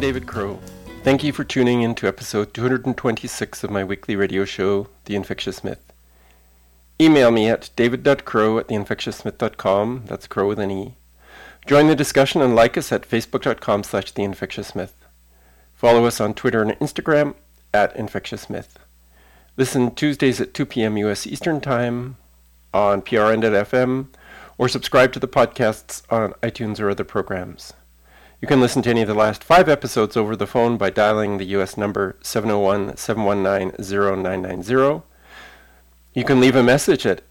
David Crow. Thank you for tuning in to episode 226 of my weekly radio show, The Infectious Myth. Email me at david.crow@theinfectiousmyth.com, that's Crow with an E. Join the discussion and like us at facebook.com/theinfectiousmyth. Follow us on Twitter and Instagram at InfectiousMyth. Listen Tuesdays at 2 p.m. U.S. Eastern Time on PRN.FM or subscribe to the podcasts on iTunes or other programs. You can listen to any of the last 5 episodes over the phone by dialing the U.S. number 701-719-0990. You can leave a message at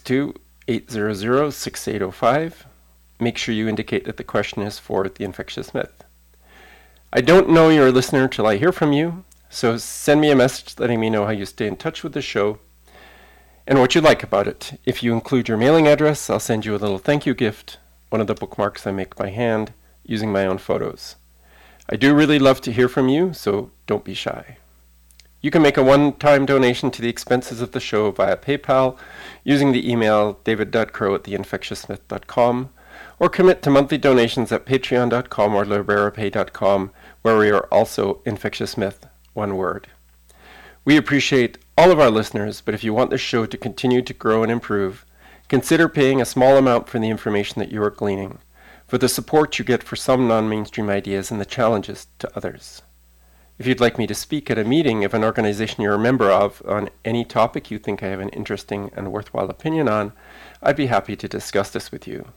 862-800-6805. Make sure you indicate that the question is for The Infectious Myth. I don't know you're a listener till I hear from you, so send me a message letting me know how you stay in touch with the show and what you like about it. If you include your mailing address, I'll send you a little thank you gift, one of the bookmarks I make by hand, using my own photos. I do really love to hear from you, so don't be shy. You can make a one-time donation to the expenses of the show via PayPal using the email david.crow@theinfectiousmyth.com or commit to monthly donations at patreon.com or liberapay.com, where we are also Infectious Myth, one word. We appreciate all of our listeners, but if you want this show to continue to grow and improve, consider paying a small amount for the information that you are gleaning, for the support you get for some non-mainstream ideas and the challenges to others. If you'd like me to speak at a meeting of an organization you're a member of on any topic you think I have an interesting and worthwhile opinion on, I'd be happy to discuss this with you.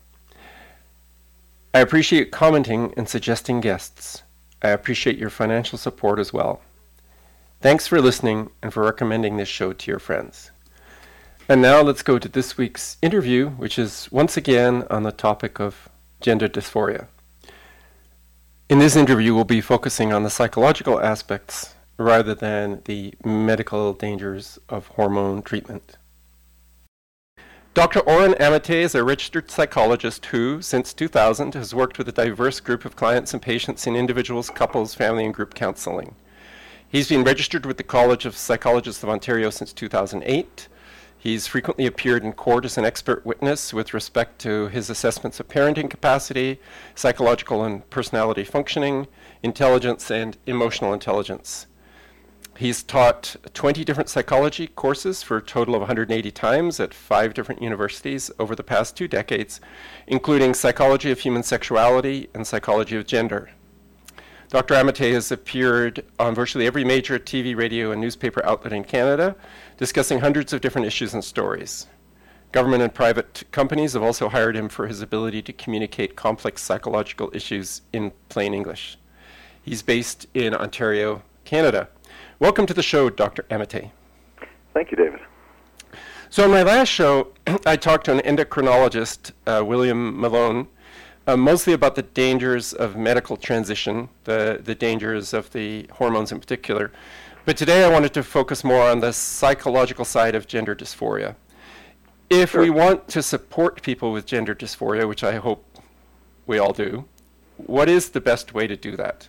I appreciate commenting and suggesting guests. I appreciate your financial support as well. Thanks for listening and for recommending this show to your friends. And now let's go to this week's interview, which is once again on the topic of gender dysphoria. In this interview, we'll be focusing on the psychological aspects rather than the medical dangers of hormone treatment. Dr. Oren Amitay is a registered psychologist who, since 2000, has worked with a diverse group of clients and patients in individuals, couples, family, and group counseling. He's been registered with the College of Psychologists of Ontario since 2008. He's frequently appeared in court as an expert witness with respect to his assessments of parenting capacity, psychological and personality functioning, intelligence, and emotional intelligence. He's taught 20 different psychology courses for a total of 180 times at 5 different universities over the past 2 decades, including psychology of human sexuality and psychology of gender. Dr. Amitay has appeared on virtually every major TV, radio, and newspaper outlet in Canada, discussing hundreds of different issues and stories. Government and private companies have also hired him for his ability to communicate complex psychological issues in plain English. He's based in Ontario, Canada. Welcome to the show, Dr. Amitay. Thank you, David. So in my last show, I talked to an endocrinologist, William Malone, mostly about the dangers of medical transition, the dangers of the hormones in particular. But today I wanted to focus more on the psychological side of gender dysphoria. If we want to support people with gender dysphoria, which I hope we all do, what is the best way to do that?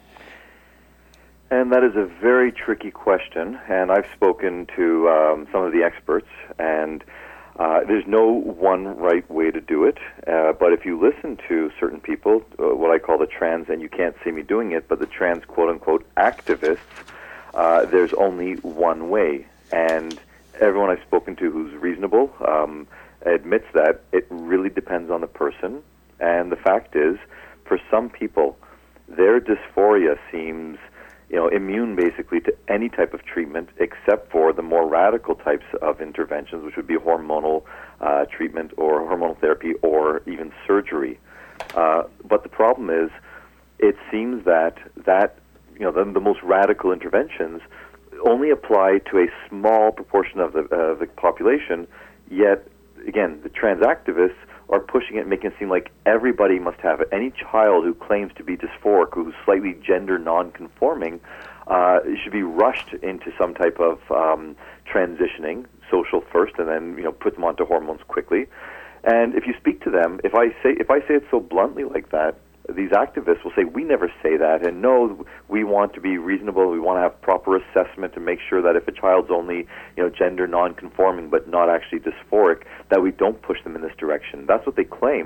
And that is a very tricky question, and I've spoken to some of the experts, and there's no one right way to do it, but if you listen to certain people, what I call the trans, and you can't see me doing it, but the trans quote-unquote activists, there's only one way, and everyone I've spoken to who's reasonable admits that it really depends on the person, and the fact is, for some people, their dysphoria seems immune basically to any type of treatment except for the more radical types of interventions, which would be hormonal treatment or hormonal therapy or even surgery. But the problem is, it seems that the most radical interventions only apply to a small proportion of the population, yet, again, the trans activists are pushing it, making it seem like everybody must have it. Any child who claims to be dysphoric, who's slightly gender non-conforming, should be rushed into some type of transitioning, social first, and then put them onto hormones quickly. And if you speak to them, if I say it so bluntly like that, these activists will say, we never say that, and no, we want to be reasonable, we want to have proper assessment to make sure that if a child's only, gender non-conforming but not actually dysphoric, that we don't push them in this direction. That's what they claim,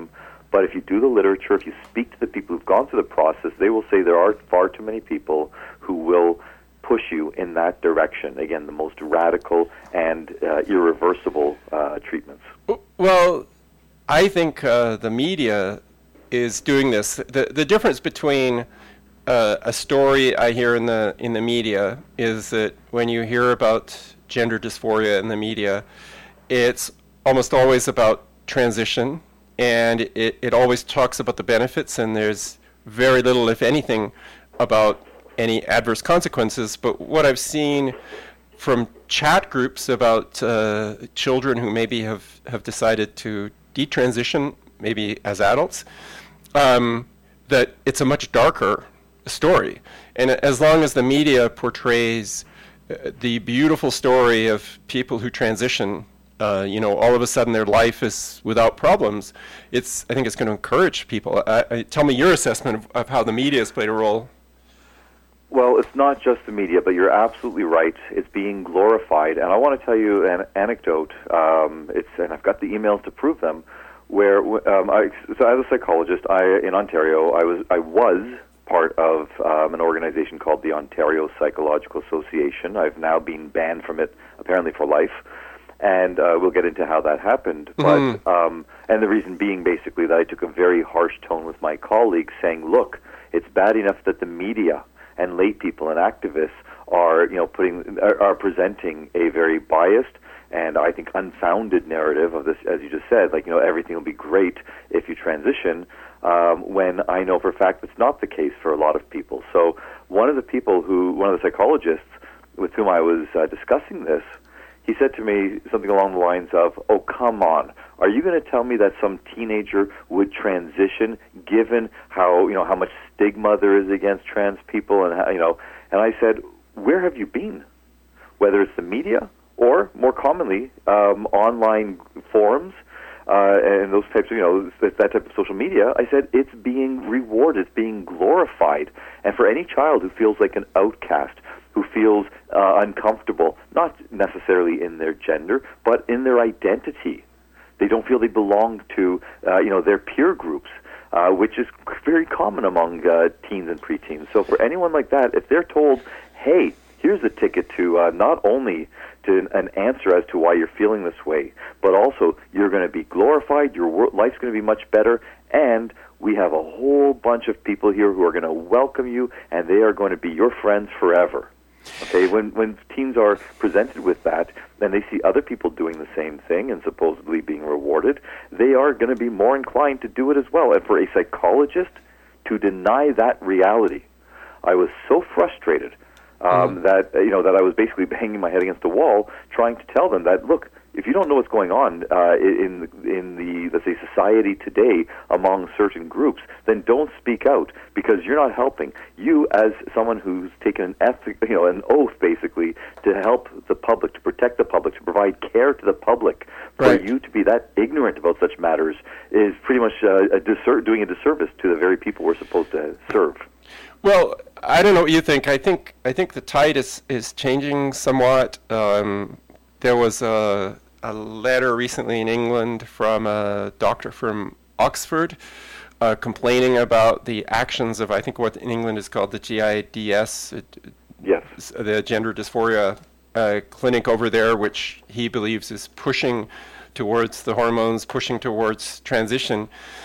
But if you do the literature, if you speak to the people who've gone through the process, they will say there are far too many people who will push you in that direction. Again, the most radical and irreversible treatments. Well, I think the media is doing this. The difference between a story I hear in the media is that when you hear about gender dysphoria in the media, it's almost always about transition, and it always talks about the benefits, and there's very little, if anything, about any adverse consequences. But what I've seen from chat groups about children who maybe have decided to detransition, maybe as adults, that it's a much darker story. And as long as the media portrays the beautiful story of people who transition, all of a sudden their life is without problems, I think it's going to encourage people. Tell me your assessment of how the media has played a role. Well, it's not just the media, but you're absolutely right. It's being glorified. And I want to tell you an anecdote, and I've got the emails to prove them, where so as a psychologist in Ontario, I was part of an organization called the Ontario Psychological Association. I've now been banned from it, apparently for life, and we'll get into how that happened. Mm-hmm. But and the reason being basically that I took a very harsh tone with my colleagues, saying, "Look, it's bad enough that the media and lay people and activists are presenting a very biased and I think unfounded narrative of this, as you just said, everything will be great if you transition." When I know for a fact that's not the case for a lot of people. So one of the psychologists with whom I was discussing this, he said to me something along the lines of, "Oh, come on. Are you going to tell me that some teenager would transition given how much stigma there is against trans people?" And and I said, "Where have you been? Whether it's the media or more commonly online forums and those types of that type of social media." I said it's being rewarded, it's being glorified, and for any child who feels like an outcast, who feels uncomfortable, not necessarily in their gender, but in their identity. They don't feel they belong to, their peer groups, which is very common among teens and preteens. So for anyone like that, if they're told, "Hey, here's a ticket to not only to an answer as to why you're feeling this way, but also you're going to be glorified, your life's going to be much better, and we have a whole bunch of people here who are going to welcome you, and they are going to be your friends forever." Okay, when teens are presented with that, and they see other people doing the same thing and supposedly being rewarded, they are going to be more inclined to do it as well. And for a psychologist to deny that reality, I was so frustrated that I was basically banging my head against the wall, trying to tell them that, look, if you don't know what's going on in the, let's say, society today among certain groups, then don't speak out, because you're not helping. You, as someone who's taken an oath basically to help the public, to protect the public, to provide care to the public, for you to be that ignorant about such matters is pretty much doing a disservice to the very people we're supposed to serve. Well, I don't know what you think. I think the tide is changing somewhat. There was a letter recently in England from a doctor from Oxford complaining about the actions of, I think, what in England is called the GIDS, yes, the Gender Dysphoria clinic over there, which he believes is pushing towards the hormones, pushing towards transition.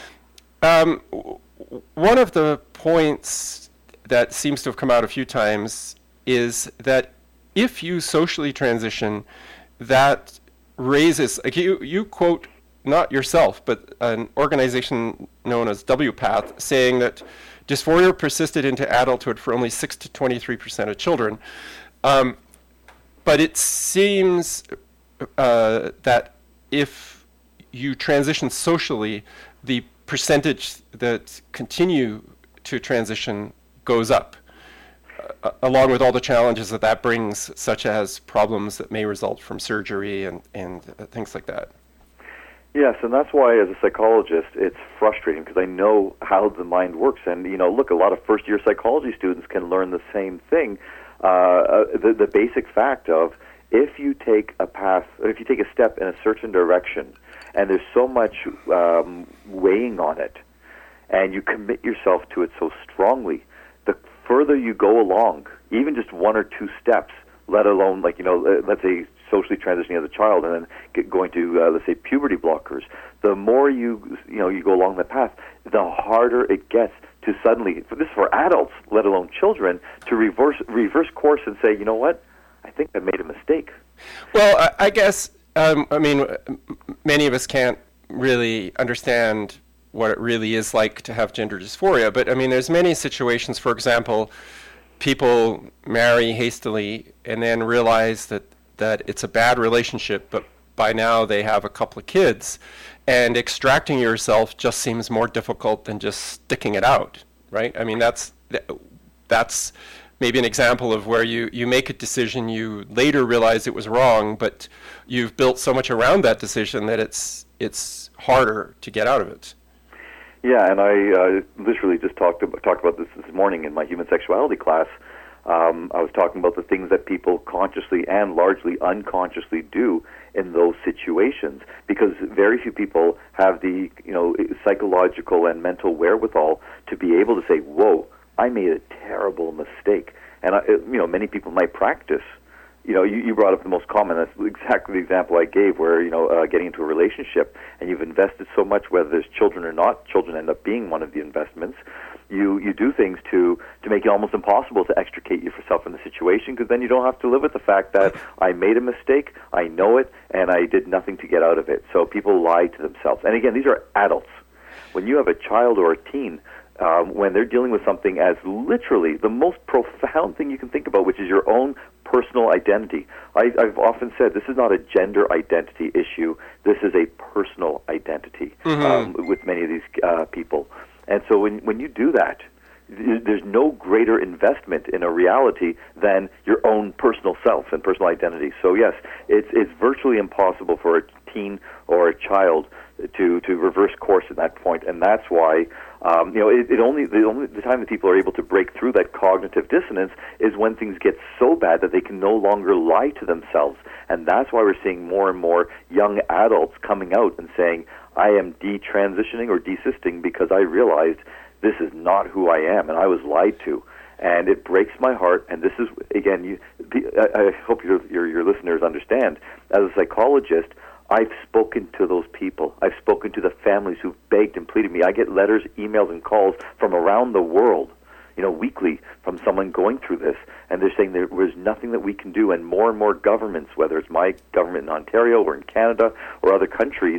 One of the points that seems to have come out a few times is that if you socially transition, that raises, like you quote not yourself, but an organization known as WPATH, saying that dysphoria persisted into adulthood for only 6 to 23% of children. But it seems that if you transition socially, the percentage that continue to transition goes up, along with all the challenges that brings, such as problems that may result from surgery and things like that. Yes, and that's why, as a psychologist, it's frustrating, because I know how the mind works. And, look, a lot of first-year psychology students can learn the same thing. The basic fact of, if you take a path, if you take a step in a certain direction, and there's so much weighing on it, and you commit yourself to it so strongly, the further you go along, even just one or two steps, let alone, like, let's say socially transitioning as a child and then going to, let's say, puberty blockers, the more you go along the path, the harder it gets to suddenly, this is for adults, let alone children, to reverse course and say, you know what, I think I made a mistake. Well, I guess, many of us can't really understand what it really is like to have gender dysphoria, but there's many situations, for example, people marry hastily and then realize that it's a bad relationship, but by now they have a couple of kids, and extracting yourself just seems more difficult than just sticking it out, right? That's maybe an example of where you make a decision, you later realize it was wrong, but you've built so much around that decision that it's harder to get out of it. Yeah, and I literally just talked about this morning in my human sexuality class. I was talking about the things that people consciously and largely unconsciously do in those situations, because very few people have the psychological and mental wherewithal to be able to say, "Whoa, I made a terrible mistake." And many people might practice. You brought up the most common. That's exactly the example I gave, where getting into a relationship and you've invested so much, whether there's children or not. Children end up being one of the investments. You do things to make it almost impossible to extricate yourself from the situation, because then you don't have to live with the fact that I made a mistake, I know it, and I did nothing to get out of it. So people lie to themselves. And again, these are adults. When you have a child or a teen, when they're dealing with something as literally the most profound thing you can think about, which is your own personal identity. I've often said this is not a gender identity issue. This is a personal identity with many of these people. And so when you do that, there's no greater investment in a reality than your own personal self and personal identity. So yes, it's virtually impossible for a teen or a child to reverse course at that point, and that's why the time that people are able to break through that cognitive dissonance is when things get so bad that they can no longer lie to themselves, and that's why we're seeing more and more young adults coming out and saying, "I am detransitioning or desisting because I realized this is not who I am, and I was lied to." And it breaks my heart. And this is, again, I hope your listeners understand. As a psychologist, I've spoken to those people. I've spoken to the families who've begged and pleaded me. I get letters, emails, and calls from around the world, weekly, from someone going through this. And they're saying there was nothing that we can do. And more governments, whether it's my government in Ontario or in Canada or other countries,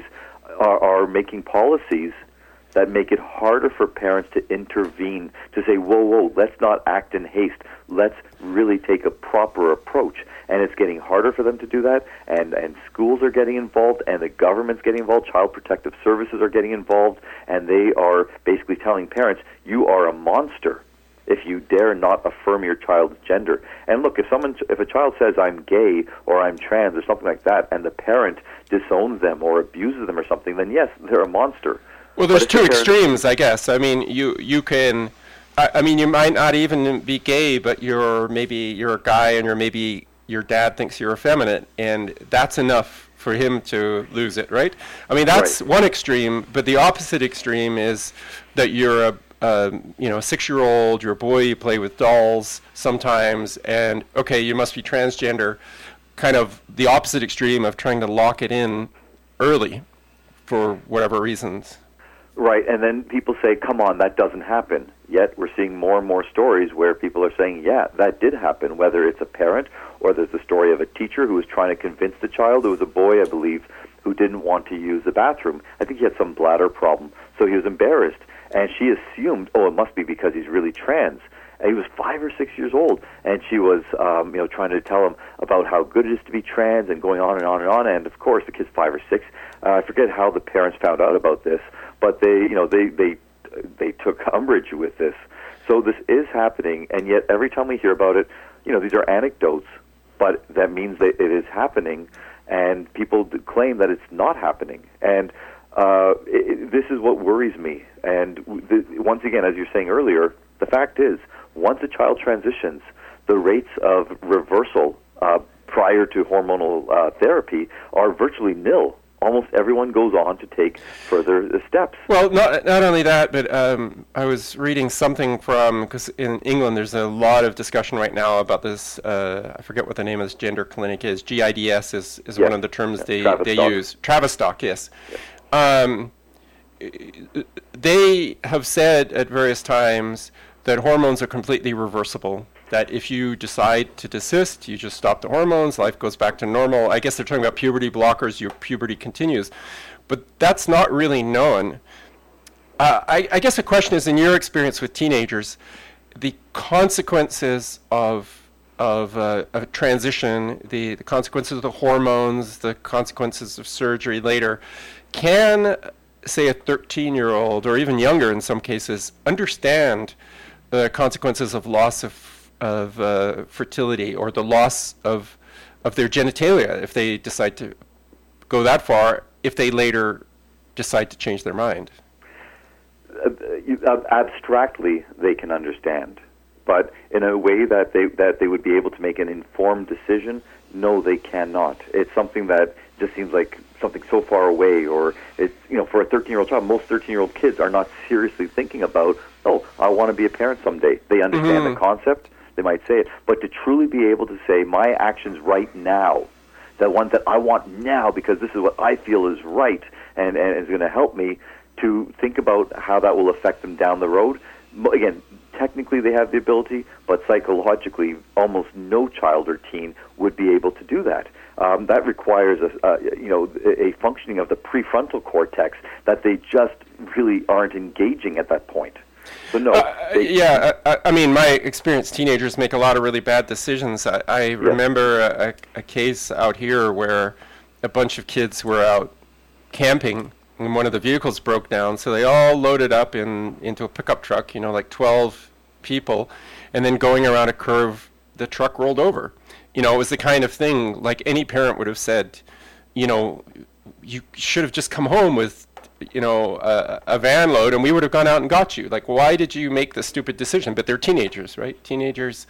are making policies that make it harder for parents to intervene, to say, whoa, let's not act in haste. Let's really take a proper approach. And it's getting harder for them to do that, and schools are getting involved, and the government's getting involved, Child Protective Services are getting involved, and they are basically telling parents, you are a monster if you dare not affirm your child's gender. And look, if a child says, I'm gay, or I'm trans, or something like that, and the parent disowns them or abuses them or something, then yes, they're a monster. Well, there's two extremes, I guess. You can... you might not even be gay, but you're a guy, and maybe your dad thinks you're effeminate, and that's enough for him to lose it, right? That's right. One extreme, but the opposite extreme is that you're a 6-year-old, you're a boy, you play with dolls sometimes, and okay, you must be transgender. Kind of the opposite extreme of trying to lock it in early for whatever reasons. Right, and then people say, come on, that doesn't happen. Yet we're seeing more and more stories where people are saying, yeah, that did happen, whether it's a parent or there's the story of a teacher who was trying to convince the child. It was a boy, I believe, who didn't want to use the bathroom. I think he had some bladder problem, so he was embarrassed. And she assumed, it must be because he's really trans. And he was 5 or 6 years old, and she was, trying to tell him about how good it is to be trans, and going on and on and on. And of course, the kid's 5 or 6. I forget how the parents found out about this, but they took umbrage with this. So this is happening, and yet every time we hear about it, these are anecdotes, but that means that it is happening, and people claim that it's not happening. And this is what worries me. And once again, as you were saying earlier, the fact is, once a child transitions, the rates of reversal prior to hormonal therapy are virtually nil. Almost everyone goes on to take further steps. Well, not only that, but I was reading something because in England there's a lot of discussion right now about this, I forget what the name of this gender clinic is, GIDS is yes. One of the terms they use. Tavistock, yes. Yes. They have said at various times that hormones are completely reversible, that if you decide to desist, you just stop the hormones, life goes back to normal. I guess they're talking about puberty blockers, your puberty continues. But that's not really known. I guess the question is, in your experience with teenagers, the consequences of a transition, the consequences of the hormones, the consequences of surgery later, can, say, a 13-year-old, or even younger in some cases, understand the consequences of loss of fertility, or the loss of their genitalia if they decide to go that far, if they later decide to change their mind? Abstractly, they can understand, but in a way that they would be able to make an informed decision, no, they cannot. It's something that just seems like something so far away, or it's, for a 13-year-old child, most 13-year-old kids are not seriously thinking about, oh, I want to be a parent someday. They understand the concept. They might say it, but to truly be able to say, my actions right now, the ones that I want now because this is what I feel is right and is going to help me, to think about how that will affect them down the road. Again, technically they have the ability, but psychologically almost no child or teen would be able to do that. That requires a functioning of the prefrontal cortex that they just really aren't engaging at that point. So no. I mean, my experience, teenagers make a lot of really bad decisions. I remember a case out here where a bunch of kids were out camping and one of the vehicles broke down, so they all loaded up into a pickup truck, like 12 people, and then going around a curve, the truck rolled over. It was the kind of thing, like any parent would have said, you should have just come home with a van load, and we would have gone out and got you. Like, why did you make this stupid decision? But they're teenagers, right? Teenagers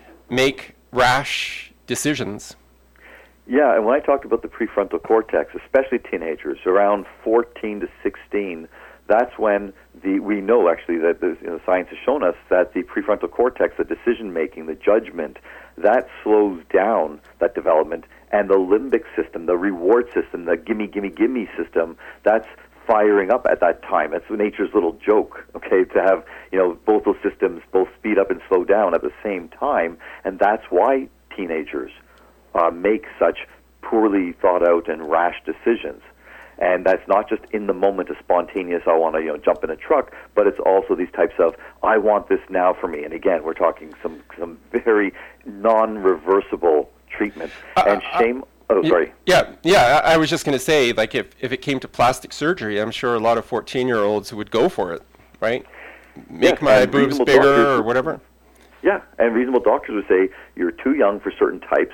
make rash decisions. Yeah, and when I talked about the prefrontal cortex, especially teenagers, around 14 to 16, that's when we know actually that science has shown us that the prefrontal cortex, the decision-making, the judgment, that slows down that development, and the limbic system, the reward system, the gimme, gimme, gimme system, that's firing up at that time. That's nature's little joke, okay, to have both those systems both speed up and slow down at the same time, and that's why teenagers make such poorly thought out and rash decisions. And that's not just in the moment, a spontaneous, I want to jump in a truck, but it's also these types of, I want this now for me. And again, we're talking some very non-reversible treatments. And shame. Oh, sorry. Yeah. I was just going to say, like, if it came to plastic surgery, I'm sure a lot of 14-year-olds would go for it, right? Make my boobs bigger or whatever. Yeah, and reasonable doctors would say you're too young for certain types,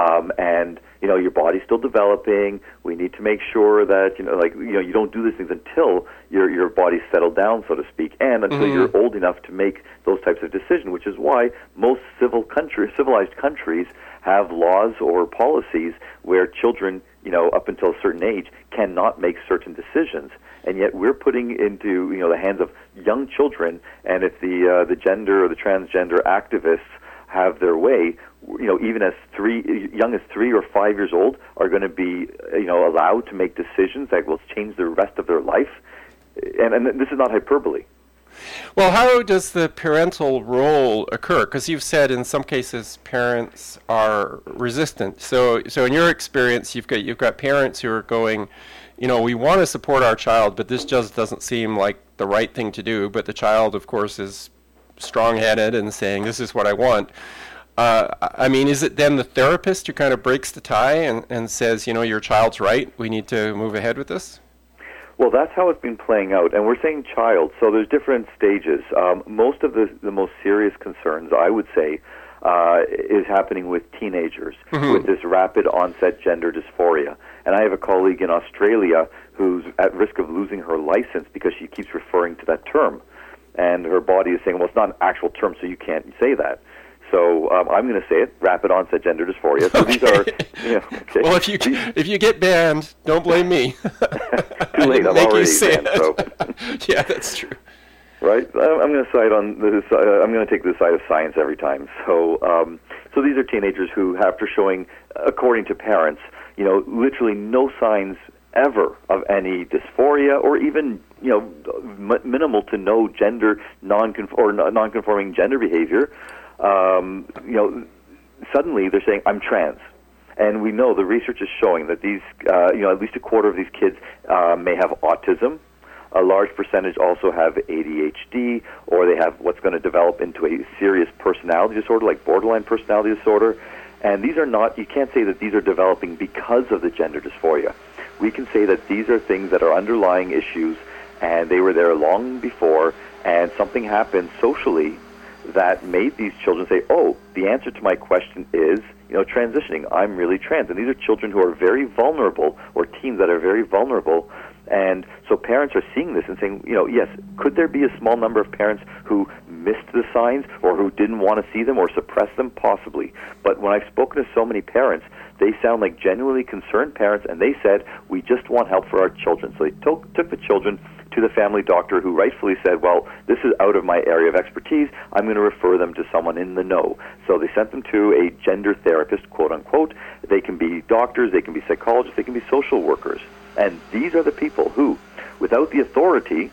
and your body's still developing. We need to make sure that you don't do these things until your body's settled down, so to speak, and until you're old enough to make those types of decisions. Which is why most civilized countries have laws or policies where children, up until a certain age, cannot make certain decisions. And yet we're putting into the hands of young children, and if the gender or the transgender activists have their way, even as young as 3 or 5 years old are going to be allowed to make decisions that will change the rest of their life. And this is not hyperbole. Well, how does the parental role occur? Because you've said in some cases parents are resistant. So in your experience, you've got parents who are going, we want to support our child, but this just doesn't seem like the right thing to do. But the child, of course, is strong-headed and saying, this is what I want. Is it then the therapist who kind of breaks the tie and says, your child's right, we need to move ahead with this? Well, that's how it's been playing out, and we're saying child, so there's different stages. Most of the most serious concerns, I would say, is happening with teenagers with this rapid onset gender dysphoria. And I have a colleague in Australia who's at risk of losing her license because she keeps referring to that term. And her body is saying, well, it's not an actual term, so you can't say that. So I'm going to say it: rapid onset gender dysphoria. So Okay. these are, okay. Well, if you get banned, don't blame me. Too late. I'm already banned. So. Yeah, that's true. Right. I'm going to side on this. I'm going to take the side of science every time. So, so these are teenagers who, after showing, according to parents, literally no signs ever of any dysphoria or even, minimal to no gender non-conforming gender behavior, suddenly they're saying, I'm trans. And we know the research is showing that these, at least a quarter of these kids may have autism. A large percentage also have ADHD, or they have what's going to develop into a serious personality disorder, like borderline personality disorder. And these are not, you can't say that these are developing because of the gender dysphoria. We can say that these are things that are underlying issues, and they were there long before, and something happened socially that made these children say, oh, the answer to my question is, transitioning. I'm really trans. And these are children who are very vulnerable, or teens that are very vulnerable. And so parents are seeing this and saying, yes, could there be a small number of parents who missed the signs or who didn't want to see them or suppress them? Possibly. But when I've spoken to so many parents, they sound like genuinely concerned parents, and they said, we just want help for our children. So they took the children to the family doctor, who rightfully said, well, this is out of my area of expertise. I'm going to refer them to someone in the know. So they sent them to a gender therapist, quote unquote. They can be doctors, they can be psychologists, they can be social workers. And these are the people who, without the authority,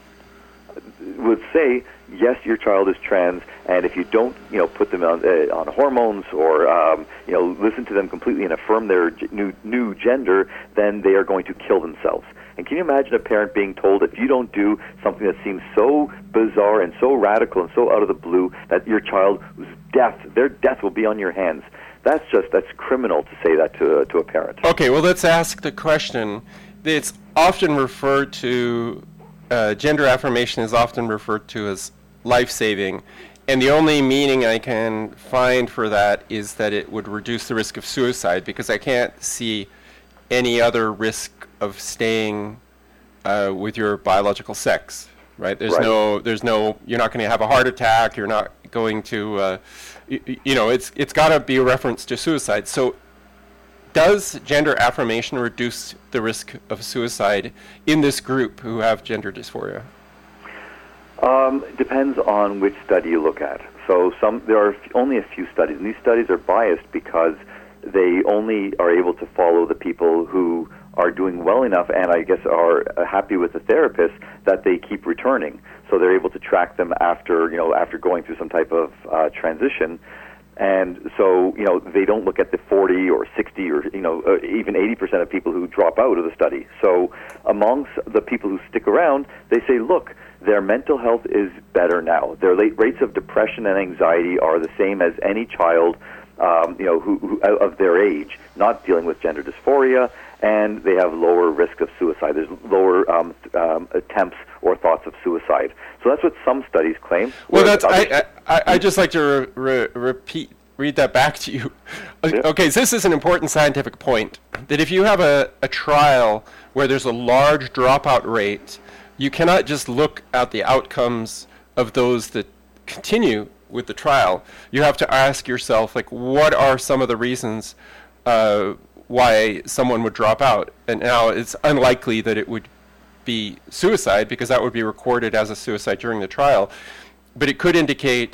would say, yes, your child is trans, and if you don't, put them on hormones or, listen to them completely and affirm their new gender, then they are going to kill themselves. And can you imagine a parent being told, if you don't do something that seems so bizarre and so radical and so out of the blue, that your child's their death will be on your hands? That's criminal to say that to a parent. Okay, well, let's ask the question. It's often referred to, gender affirmation is often referred to as life-saving, and the only meaning I can find for that is that it would reduce the risk of suicide, because I can't see any other risk of staying with your biological sex, right? There's no, you're not going to have a heart attack, you're not going to, it's got to be a reference to suicide. So does gender affirmation reduce the risk of suicide in this group who have gender dysphoria? Depends on which study you look at. So there are only a few studies, and these studies are biased because they only are able to follow the people who are doing well enough and I guess are happy with the therapist that they keep returning. So they're able to track them after going through some type of transition. And so, they don't look at the 40 or 60 or, even 80% of people who drop out of the study. So amongst the people who stick around, they say, look, their mental health is better now. Their rates of depression and anxiety are the same as any child, who of their age, not dealing with gender dysphoria, and they have lower risk of suicide. There's lower attempts or thoughts of suicide. So that's what some studies claim. Well, I just like to read that back to you. Yeah. Okay, so this is an important scientific point, that if you have a trial where there's a large dropout rate, you cannot just look at the outcomes of those that continue with the trial. You have to ask yourself, what are some of the reasons why someone would drop out? And now it's unlikely that it would be suicide, because that would be recorded as a suicide during the trial. But it could indicate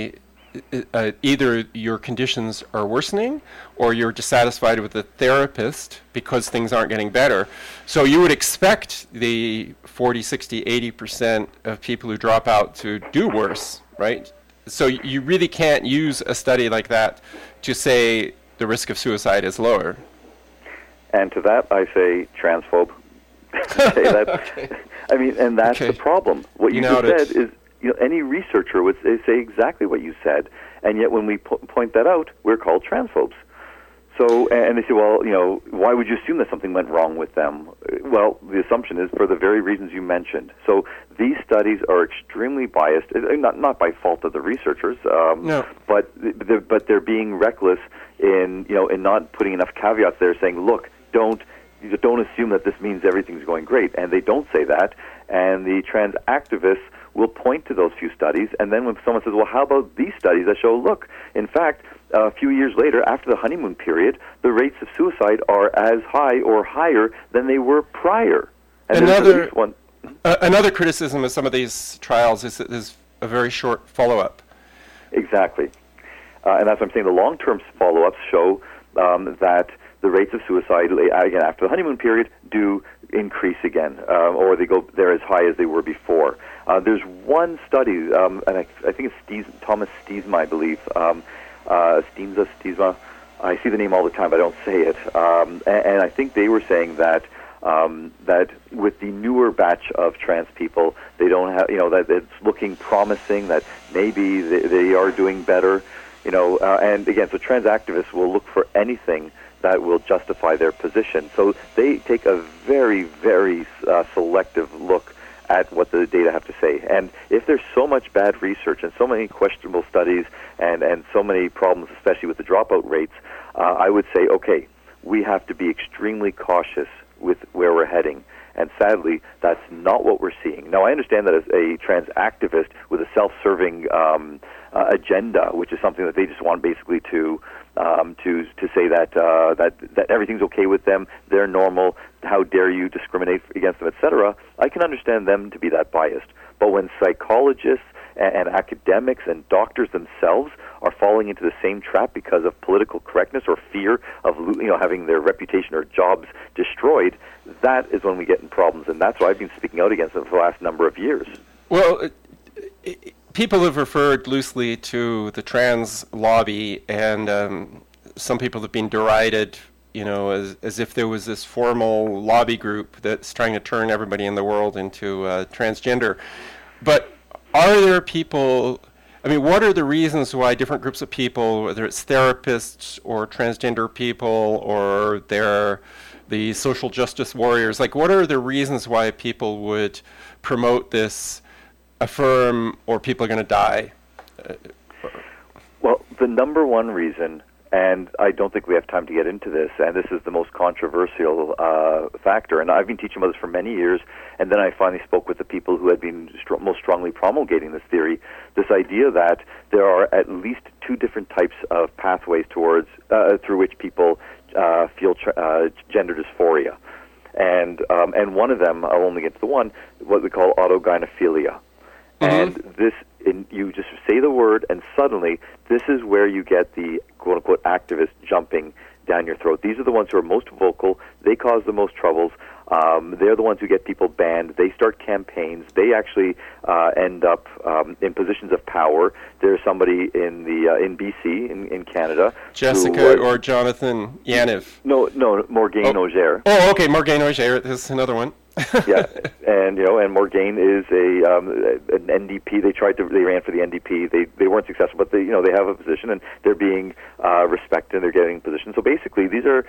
either your conditions are worsening or you're dissatisfied with the therapist because things aren't getting better. So you would expect the 40, 60, 80% of people who drop out to do worse, right? So you really can't use a study like that to say the risk of suicide is lower. And to that I say transphobe. Say that. Okay. I mean, and that's the problem. What you just said is, any researcher would say exactly what you said, and yet when we point that out, we're called transphobes. So, and they say, well, why would you assume that something went wrong with them? Well, the assumption is for the very reasons you mentioned. So these studies are extremely biased, not by fault of the researchers, no. but they're being reckless in not putting enough caveats there, saying, look, don't assume that this means everything's going great, and they don't say that. And the trans activists we'll point to those few studies, and then when someone says, well, how about these studies that show, look, in fact, a few years later, after the honeymoon period, the rates of suicide are as high or higher than they were prior. And another criticism of some of these trials is that there's a very short follow-up. Exactly. And that's what I'm saying. The long-term follow-ups show that the rates of suicide, again, after the honeymoon period, do increase again, or they go there as high as they were before. There's one study, and I think it's Thomas Stiesma, I believe. Stiesma. I see the name all the time, but I don't say it. And I think they were saying that that with the newer batch of trans people, they don't have, that it's looking promising, that maybe they are doing better, and again, so trans activists will look for anything that will justify their position. So they take a very, very selective look at what the data have to say. And if there's so much bad research and so many questionable studies and so many problems, especially with the dropout rates, I would say, okay, we have to be extremely cautious with where we're heading. And sadly, that's not what we're seeing. Now, I understand that as a trans activist with a self-serving agenda, which is something that they just want basically to say that everything's okay with them, they're normal, how dare you discriminate against them, etc. I can understand them to be that biased. But when psychologists and academics and doctors themselves are falling into the same trap because of political correctness or fear of having their reputation or jobs destroyed, that is when we get in problems, and that's why I've been speaking out against them for the last number of years. Well, people have referred loosely to the trans lobby, and some people have been derided, as if there was this formal lobby group that's trying to turn everybody in the world into transgender. But are there people, what are the reasons why different groups of people, whether it's therapists or transgender people or the social justice warriors, what are the reasons why people would promote this, affirm, or people are going to die? Well, the number one reason, and I don't think we have time to get into this, and this is the most controversial factor, and I've been teaching about this for many years, and then I finally spoke with the people who had been most strongly promulgating this theory, this idea that there are at least two different types of pathways towards through which people feel gender dysphoria. And one of them, I'll only get to the one, what we call autogynephilia. Mm-hmm. And you just say the word, and suddenly this is where you get the quote-unquote activists jumping down your throat. These are the ones who are most vocal. They cause the most troubles. They're the ones who get people banned. They start campaigns. They actually end up in positions of power. There's somebody in BC, in Canada. Jessica or Jonathan Yaniv. No, Morgane Auger. Oh, okay, Morgane Auger. This is another one. Yeah, and Morgane is an NDP. They ran for the NDP. They weren't successful, but they have a position and they're being respected and they're getting positions. So basically, these are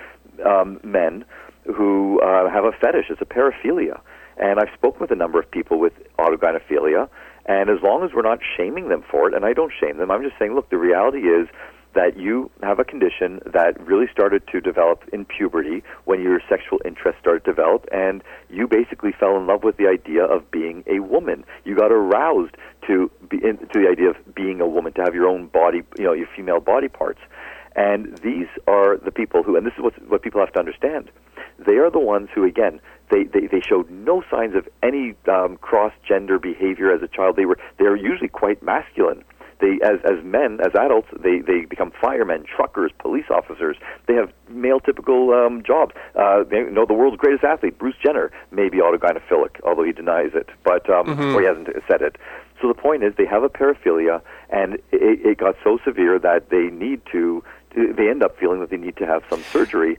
men who have a fetish. It's a paraphilia, and I've spoken with a number of people with autogynephilia. And as long as we're not shaming them for it, and I don't shame them, I'm just saying, look, the reality is that you have a condition that really started to develop in puberty when your sexual interest started to develop, and you basically fell in love with the idea of being a woman. You got aroused to the idea of being a woman, to have your own body, your female body parts. And these are the people who, and this is what people have to understand, they are the ones who, again, they showed no signs of any cross-gender behavior as a child. They're usually quite masculine. They, as men, as adults, they become firemen, truckers, police officers. They have male typical jobs. The world's greatest athlete, Bruce Jenner, may be autogynephilic, although he denies it, but or he hasn't said it. So the point is, they have a paraphilia, and it got so severe that they end up feeling that they need to have some surgery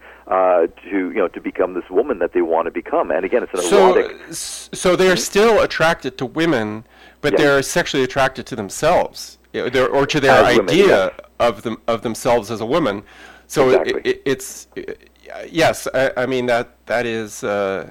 to become this woman that they want to become. And again, it's an erotic. So they're still attracted to women, but they're sexually attracted to themselves, or to their idea of themselves as a woman. So exactly. It's yes. I mean that is.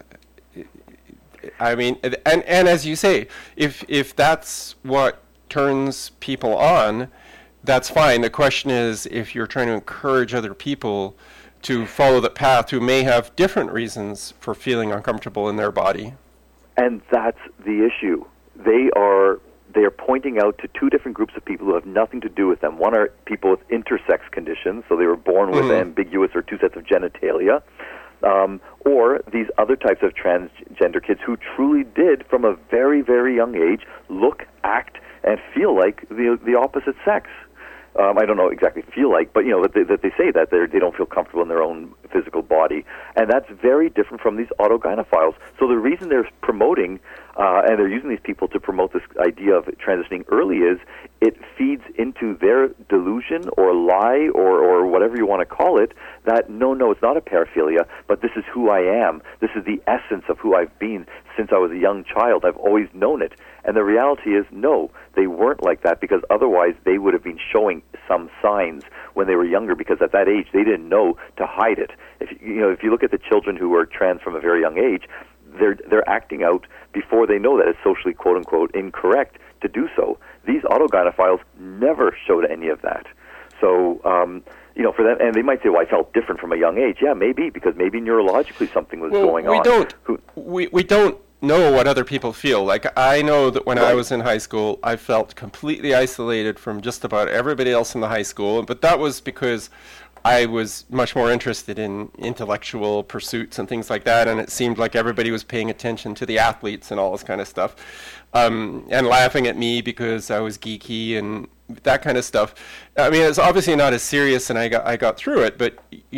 And as you say, if that's what turns people on, that's fine. The question is, if you're trying to encourage other people to follow that path who may have different reasons for feeling uncomfortable in their body. And that's the issue. they are pointing out to two different groups of people who have nothing to do with them. One are people with intersex conditions, so they were born with ambiguous or two sets of genitalia, or these other types of transgender kids who truly did, from a very, very young age, look, act, and feel like the opposite sex. I don't know exactly feel like, but that they say that they don't feel comfortable in their own physical body, and that's very different from these autogynephiles. So the reason they're promoting and they're using these people to promote this idea of transitioning early is it feeds into their delusion or lie or whatever you want to call it, that no, it's not a paraphilia, but this is who I am. This is the essence of who I've been since I was a young child. I've always known it. And the reality is, no, they weren't like that, because otherwise they would have been showing some signs when they were younger, because at that age they didn't know to hide it. If you look at the children who were trans from a very young age, they're acting out before they know that it's socially quote unquote incorrect to do so. These autogynephiles never showed any of that. So for them, and they might say, well, I felt different from a young age. Yeah, maybe, because maybe neurologically something was going on. We don't know what other people feel. Like, I know that when I was in high school, I felt completely isolated from just about everybody else in the high school, but that was because I was much more interested in intellectual pursuits and things like that, and it seemed like everybody was paying attention to the athletes and all this kind of stuff, and laughing at me because I was geeky and that kind of stuff. I mean, it's obviously not as serious, and I got through it, but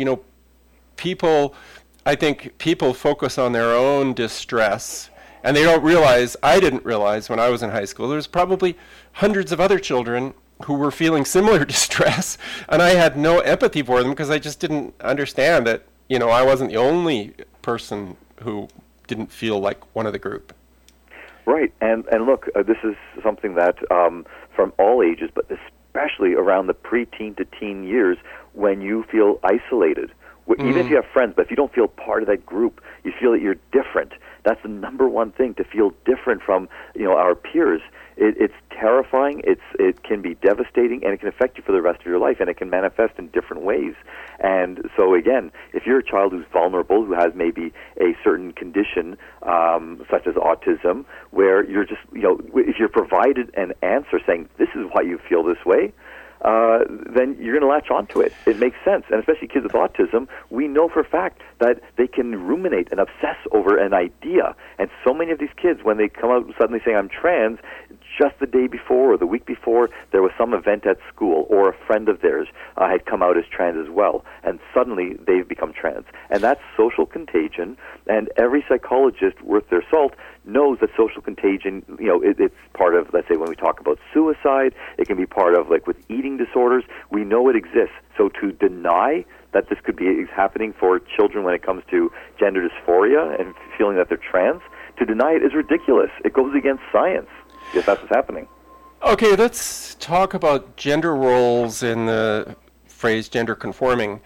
I think people focus on their own distress, and they don't realize, I didn't realize when I was in high school, there was probably hundreds of other children who were feeling similar distress, and I had no empathy for them because I just didn't understand that, I wasn't the only person who didn't feel like one of the group. Right, and look, this is something that from all ages, but especially around the preteen to teen years, when you feel isolated. Even if you have friends, but if you don't feel part of that group, you feel that you're different. That's the number one thing, to feel different from our peers. It's terrifying. It can be devastating, and it can affect you for the rest of your life, and it can manifest in different ways. And so again, if you're a child who's vulnerable, who has maybe a certain condition such as autism, where you're just if you're provided an answer saying this is why you feel this way, then you're going to latch onto it. It makes sense. And especially kids with autism, we know for a fact that they can ruminate and obsess over an idea. And so many of these kids, when they come out suddenly saying, I'm trans, just the day before or the week before, there was some event at school, or a friend of theirs had come out as trans as well. And suddenly they've become trans. And that's social contagion. And every psychologist worth their salt knows that social contagion, it's part of, let's say, when we talk about suicide, it can be part of, like, with eating disorders. We know it exists. So to deny that this could be happening for children when it comes to gender dysphoria and feeling that they're trans, to deny it is ridiculous. It goes against science, if that's what's happening. Okay, let's talk about gender roles in the phrase gender conforming.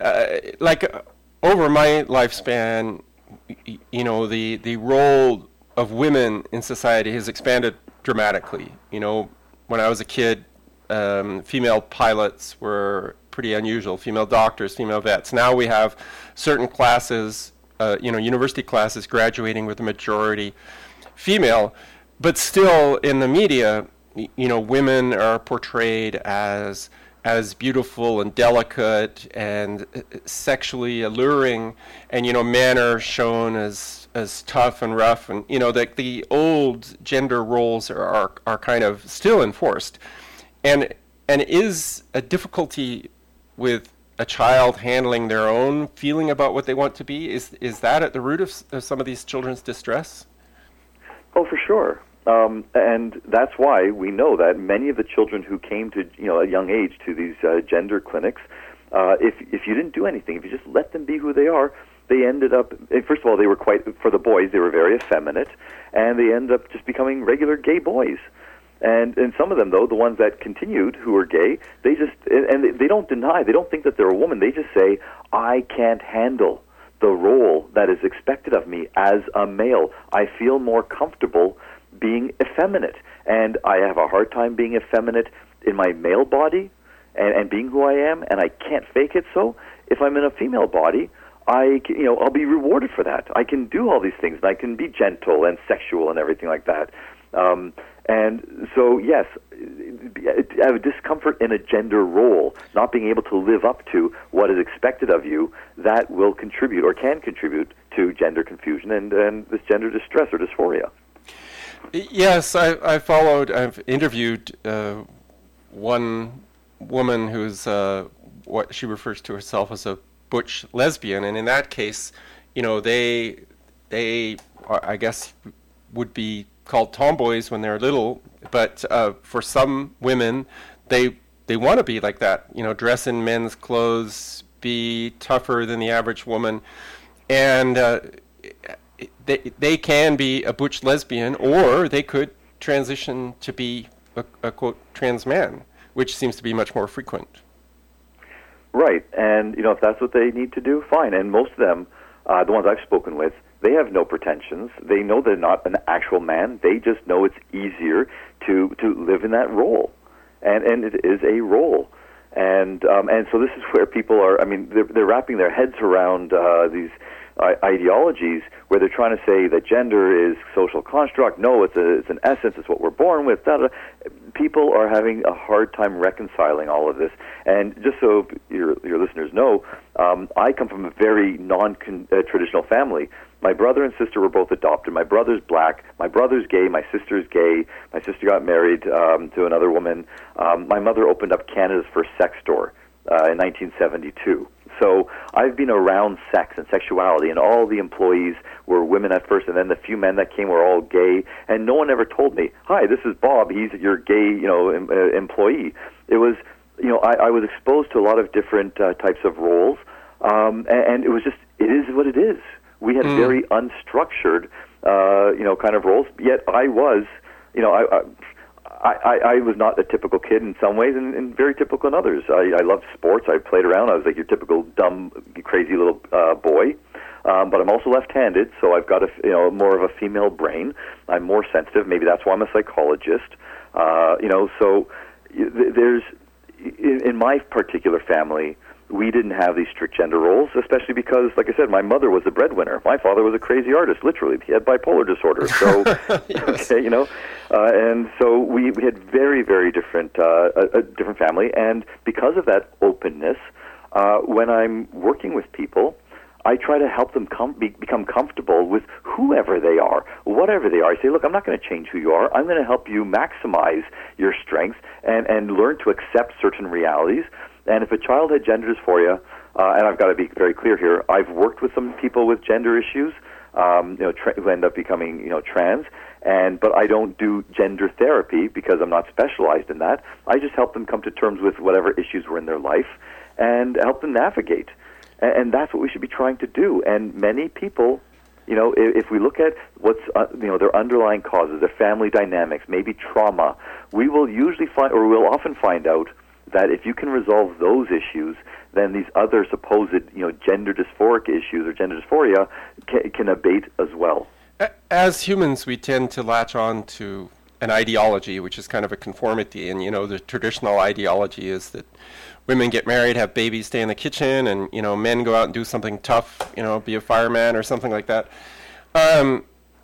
Over my lifespan, the role of women in society has expanded dramatically. When I was a kid, female pilots were pretty unusual, female doctors, female vets. Now we have certain classes, university classes graduating with a majority female, but still in the media, women are portrayed as beautiful and delicate and sexually alluring, and men are shown as tough and rough, and the old gender roles are kind of still enforced, and is a difficulty with a child handling their own feeling about what they want to be. Is that at the root of some of these children's distress? Oh, for sure. And that's why we know that many of the children who came to a young age to these gender clinics, if you didn't do anything, if you just let them be who they are, they ended up, first of all, they were for the boys, they were very effeminate, and they ended up just becoming regular gay boys. And some of them, though, the ones that continued who were gay, they just, and they don't deny, they don't think that they're a woman, they just say, I can't handle the role that is expected of me as a male. I feel more comfortable being effeminate, and I have a hard time being effeminate in my male body and being who I am, and I can't fake it. So if I'm in a female body, I'll be rewarded for that. I can do all these things, and I can be gentle and sexual and everything like that. And so, yes, have a discomfort in a gender role, not being able to live up to what is expected of you, that will contribute or can contribute to gender confusion and this gender distress or dysphoria. Yes, I've interviewed one woman who's what she refers to herself as a butch lesbian, and in that case, they are, I guess, would be called tomboys when they're little, but for some women, they want to be like that, dress in men's clothes, be tougher than the average woman, and they can be a butch lesbian, or they could transition to be a quote trans man, which seems to be much more frequent. Right, and if that's what they need to do, fine. And most of them, the ones I've spoken with, they have no pretensions. They know they're not an actual man. They just know it's easier to live in that role, and it is a role. And so this is where people are. I mean, they're wrapping their heads around these ideologies where they're trying to say that gender is social construct. No, it's an essence. It's what we're born with. People are having a hard time reconciling all of this. And just so your listeners know, I come from a very non-traditional family. My brother and sister were both adopted. My brother's black. My brother's gay. My sister's gay. My sister got married to another woman. My mother opened up Canada's first sex store in 1972. So I've been around sex and sexuality, and all the employees were women at first, and then the few men that came were all gay, and no one ever told me, "Hi, this is Bob. He's your gay, employee." It was, I was exposed to a lot of different types of roles, and it was just, it is what it is. We had very unstructured, kind of roles. Yet I was, I was not a typical kid in some ways, and very typical in others. I loved sports. I played around. I was like your typical dumb, crazy little boy. But I'm also left-handed, so I've got more of a female brain. I'm more sensitive. Maybe that's why I'm a psychologist. So there's in my particular family, we didn't have these strict gender roles, especially because, like I said, my mother was the breadwinner. My father was a crazy artist, literally. He had bipolar disorder. So, yes. Okay, and so we had very, very different, a different family. And because of that openness, when I'm working with people, I try to help them become comfortable with whoever they are, whatever they are. I say, look, I'm not going to change who you are. I'm going to help you maximize your strengths and learn to accept certain realities. And if a child had gender dysphoria, and I've got to be very clear here, I've worked with some people with gender issues, who end up becoming, trans, but I don't do gender therapy because I'm not specialized in that. I just help them come to terms with whatever issues were in their life and help them navigate. And that's what we should be trying to do. And many people, if we look at what's, their underlying causes, their family dynamics, maybe trauma, we will usually find, or we'll often find out, that if you can resolve those issues, then these other supposed, gender dysphoric issues or gender dysphoria can abate as well. As humans, we tend to latch on to an ideology, which is kind of a conformity. And, the traditional ideology is that women get married, have babies, stay in the kitchen, and, men go out and do something tough, be a fireman or something like that. I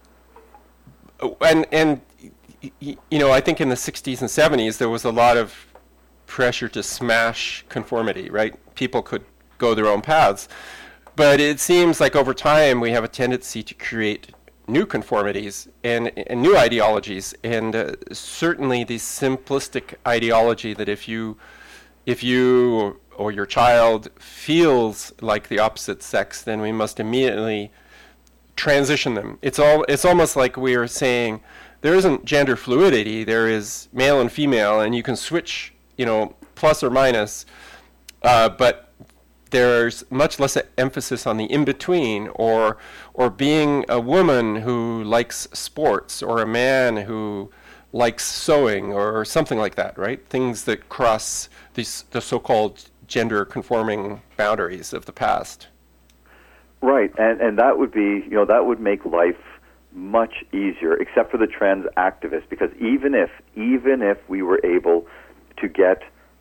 think in the 60s and 70s, there was a lot of pressure to smash conformity, right? People could go their own paths. But it seems like over time we have a tendency to create new conformities and new ideologies. And certainly the simplistic ideology that if you or your child feels like the opposite sex, then we must immediately transition them. It's almost like we are saying there isn't gender fluidity, there is male and female, and you can switch plus or minus, but there's much less emphasis on the in-between, or being a woman who likes sports, or a man who likes sewing, or something like that, right? Things that cross the so-called gender-conforming boundaries of the past. Right, and that would be, that would make life much easier, except for the trans activists, because even if we were able to get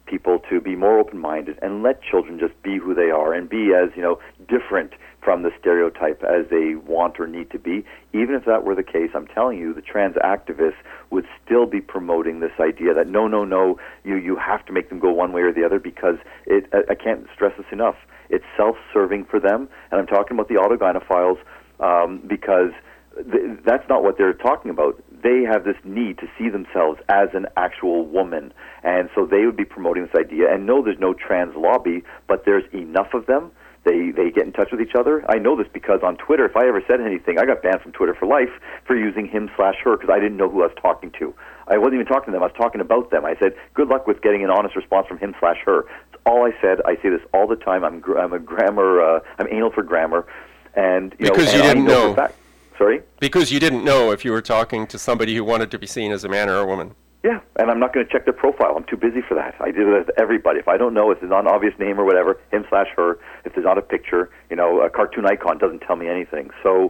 people to be more open-minded and let children just be who they are and be as, different from the stereotype as they want or need to be. Even if that were the case, I'm telling you, the trans activists would still be promoting this idea that no, you have to make them go one way or the other, because I can't stress this enough. It's self-serving for them, and I'm talking about the autogynephiles because that's not what they're talking about. They have this need to see themselves as an actual woman, and so they would be promoting this idea. And no, there's no trans lobby, but there's enough of them. They get in touch with each other. I know this because on Twitter, if I ever said anything, I got banned from Twitter for life for using him/her because I didn't know who I was talking to. I wasn't even talking to them. I was talking about them. I said, good luck with getting an honest response from him/her. That's all I said. I say this all the time. I'm a grammar. I'm anal for grammar. And because you didn't know. Sorry? Because you didn't know if you were talking to somebody who wanted to be seen as a man or a woman. Yeah, and I'm not going to check their profile. I'm too busy for that. I do that with everybody. If I don't know, if there's not an obvious name or whatever, him/her, if there's not a picture, a cartoon icon doesn't tell me anything. So,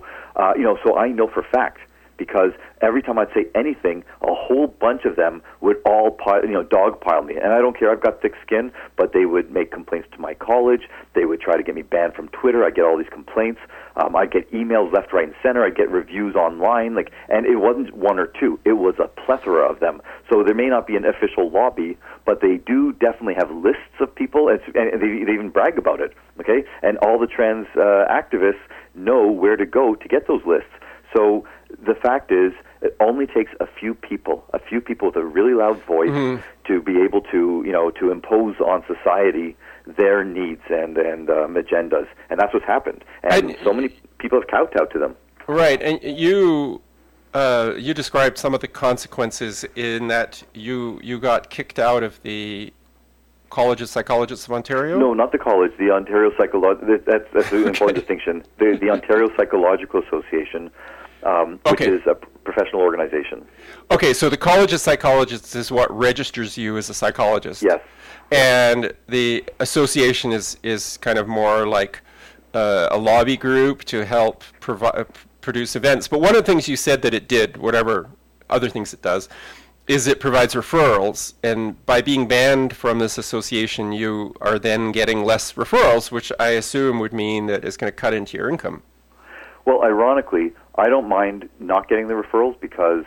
so I know for fact, because every time I'd say anything, a whole bunch of them would all dogpile me. And I don't care, I've got thick skin, but they would make complaints to my college. They would try to get me banned from Twitter. I'd get all these complaints. I'd get emails left, right, and center. I'd get reviews online. And it wasn't one or two. It was a plethora of them. So there may not be an official lobby, but they do definitely have lists of people, and they even brag about it, okay? And all the trans activists know where to go to get those lists. So the fact is, it only takes a few people with a really loud voice to be able to, to impose on society their needs and agendas, and that's what's happened. And so many people have kowtowed to them. Right, and you described some of the consequences in that you got kicked out of the College of Psychologists of Ontario? No, not the college. The Ontario that's an important distinction. The Ontario Psychological Association, which is a professional organization. Okay, so the College of Psychologists is what registers you as a psychologist. Yes. And the association is kind of more like a lobby group to help produce events. But one of the things you said that it did, whatever other things it does, is it provides referrals. And by being banned from this association, you are then getting less referrals, which I assume would mean that it's going to cut into your income. Well, ironically, I don't mind not getting the referrals because,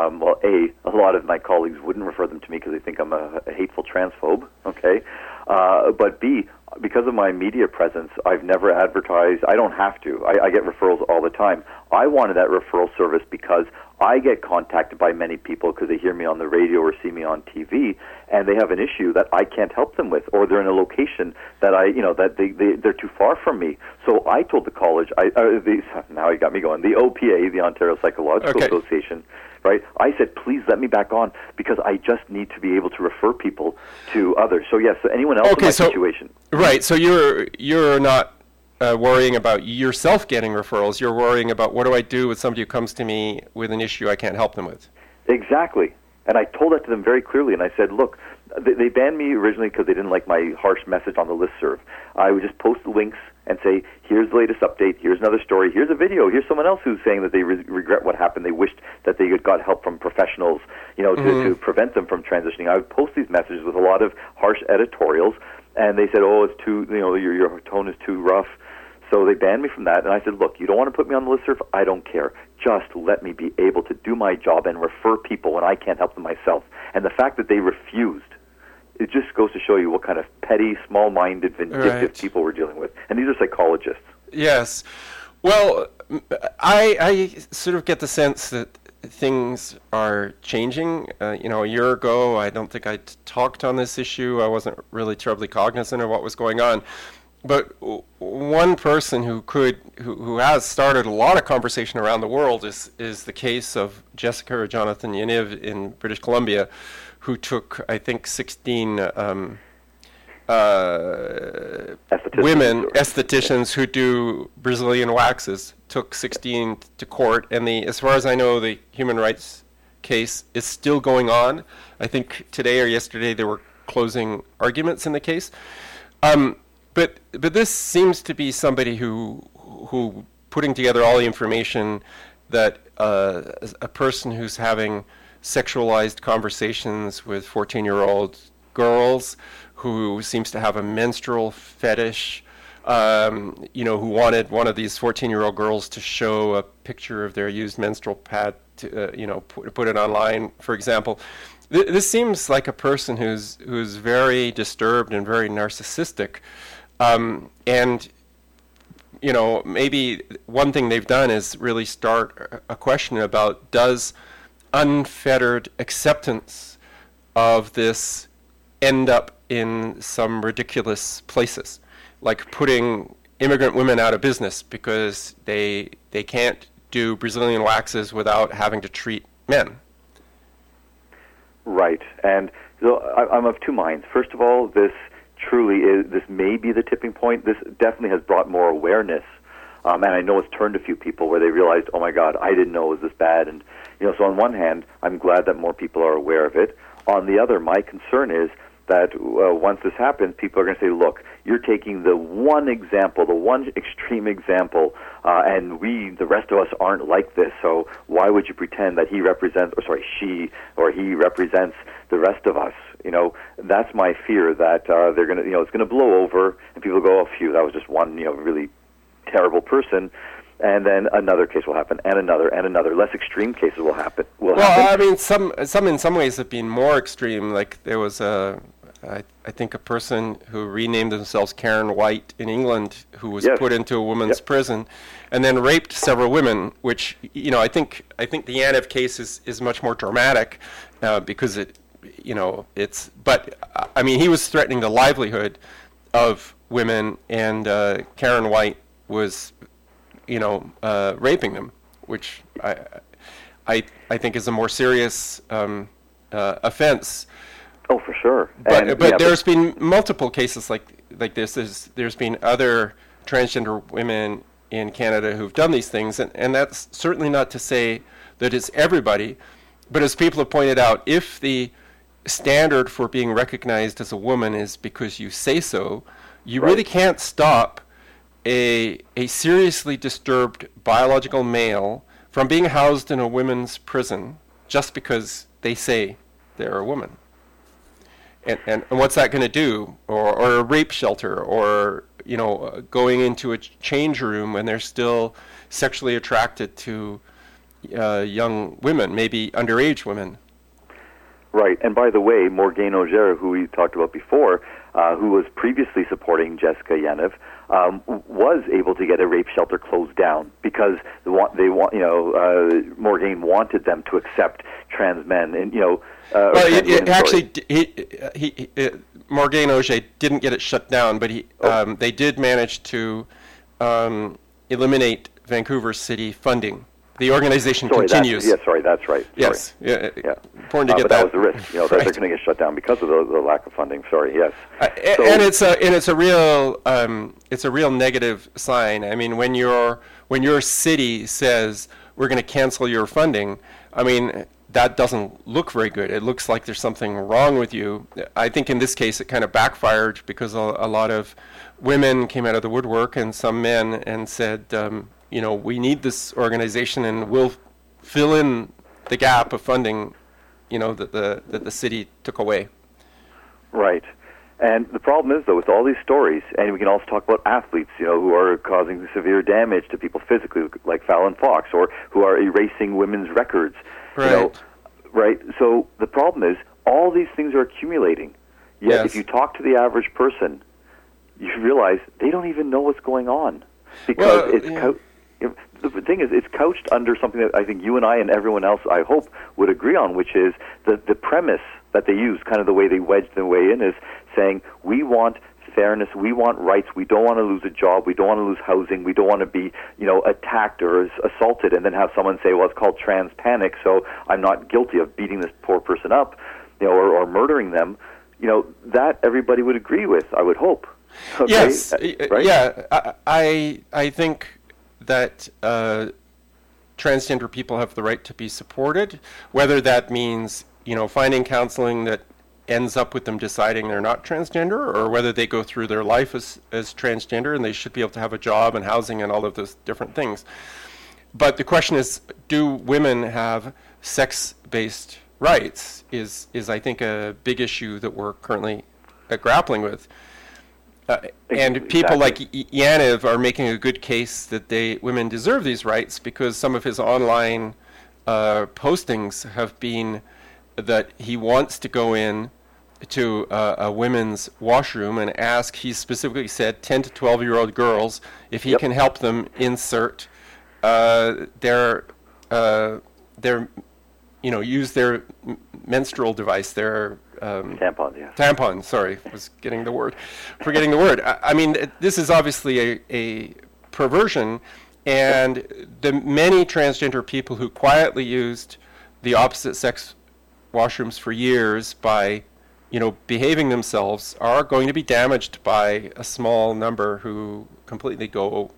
a lot of my colleagues wouldn't refer them to me because they think I'm a hateful transphobe, okay? But B, because of my media presence, I've never advertised. I don't have to. I get referrals all the time. I wanted that referral service because I get contacted by many people because they hear me on the radio or see me on TV, and they have an issue that I can't help them with, or they're in a location that they're too far from me. So I told the college, now you got me going, the OPA, the Ontario Psychological Association, right? I said, please let me back on because I just need to be able to refer people to others. So yes, anyone else in my situation. Right. So you're not worrying about yourself getting referrals. You're worrying about what do I do with somebody who comes to me with an issue I can't help them with. Exactly. And I told that to them very clearly. And I said, look, they banned me originally because they didn't like my harsh message on the listserv. I would just post links and say, here's the latest update, here's another story, here's a video, here's someone else who's saying that they regret what happened, they wished that they had got help from professionals, to prevent them from transitioning. I would post these messages with a lot of harsh editorials, and they said, oh, it's too, your tone is too rough. So they banned me from that, and I said, look, you don't want to put me on the listserv? I don't care. Just let me be able to do my job and refer people when I can't help them myself. And the fact that they refused, it just goes to show you what kind of petty, small-minded, vindictive people we're dealing with. And these are psychologists. Yes. Well, I sort of get the sense that things are changing. A year ago, I don't think I talked on this issue. I wasn't really terribly cognizant of what was going on. But one person who has started a lot of conversation around the world is the case of Jessica or Jonathan Yaniv in British Columbia, who took, I think, 16 estheticians who do Brazilian waxes, took 16 to court. And as far as I know, the human rights case is still going on. I think today or yesterday there were closing arguments in the case. But this seems to be somebody who putting together all the information that a person who's having sexualized conversations with 14-year-old girls who seems to have a menstrual fetish, who wanted one of these 14-year-old girls to show a picture of their used menstrual pad to, put it online, for example. This seems like a person who's very disturbed and very narcissistic, and maybe one thing they've done is really start a question about, does unfettered acceptance of this end up in some ridiculous places, like putting immigrant women out of business because they can't do Brazilian waxes without having to treat men. Right, and so I'm of two minds. First of all, this may be the tipping point. This definitely has brought more awareness, and I know it's turned a few people where they realized, oh my God, I didn't know it was this bad. And so on one hand, I'm glad that more people are aware of it. On the other, my concern is that once this happens, people are going to say, look, you're taking the one example, the one extreme example, and the rest of us aren't like this, so why would you pretend that she or he represents the rest of us? That's my fear, that they're going to, it's going to blow over, and people go, oh, phew, that was just one, really terrible person. And then another case will happen, and another. Less extreme cases will happen. I mean, some in some ways have been more extreme. Like there was I think a person who renamed themselves Karen White in England, who was put into a women's prison, and then raped several women. Which I think the Yanev case is much more dramatic because it's. But I mean, he was threatening the livelihood of women, and Karen White was raping them, which I think is a more serious offense. Oh, for sure. But there's been multiple cases like this. There's been other transgender women in Canada who've done these things, and that's certainly not to say that it's everybody. But as people have pointed out, if the standard for being recognized as a woman is because you say so, you really can't stop a seriously disturbed biological male from being housed in a women's prison just because they say they're a woman. And what's that going to do? Or a rape shelter, or going into a change room when they're still sexually attracted to young women, maybe underage women. Right, and by the way, Morgane Auger, who we talked about before, who was previously supporting Jessica Yanev, was able to get a rape shelter closed down because Morgane wanted them to accept trans men, and Morgane Auger didn't get it shut down, but they did manage to eliminate Vancouver City funding. The organization continues. That's right. Yes. Yeah. Important to get but that was the risk, that they're going to get shut down because of the lack of funding. Sorry. Yes. And it's a real negative sign. I mean, when your city says we're going to cancel your funding, I mean, that doesn't look very good. It looks like there's something wrong with you. I think in this case it kind of backfired because a lot of women came out of the woodwork and some men and said, we need this organization and we'll fill in the gap of funding, that the city took away. Right. And the problem is, though, with all these stories, and we can also talk about athletes, who are causing severe damage to people physically, like Fallon Fox, or who are erasing women's records. Right. Right. So the problem is, all these things are accumulating. Yet, if you talk to the average person, you realize they don't even know what's going on because the thing is, it's couched under something that I think you and I and everyone else, I hope, would agree on, which is the premise that they use, kind of the way they wedged their way in, is saying, we want fairness, we want rights, we don't want to lose a job, we don't want to lose housing, we don't want to be, attacked or assaulted, and then have someone say, well, it's called trans panic, so I'm not guilty of beating this poor person up, or murdering them. That everybody would agree with, I would hope. Okay? Yes, right? Yeah, I think that transgender people have the right to be supported, whether that means, finding counseling that ends up with them deciding they're not transgender, or whether they go through their life as transgender and they should be able to have a job and housing and all of those different things. But the question is, do women have sex-based rights is I think a big issue that we're currently grappling with. And people like Yaniv are making a good case that women deserve these rights because some of his online postings have been that he wants to go in to a women's washroom and ask, he specifically said, 10 to 12-year-old girls if he can help them insert their use their menstrual device, their tampons, sorry, forgetting the word. I mean, this is obviously a perversion, and the many transgender people who quietly used the opposite sex washrooms for years by behaving themselves are going to be damaged by a small number who completely go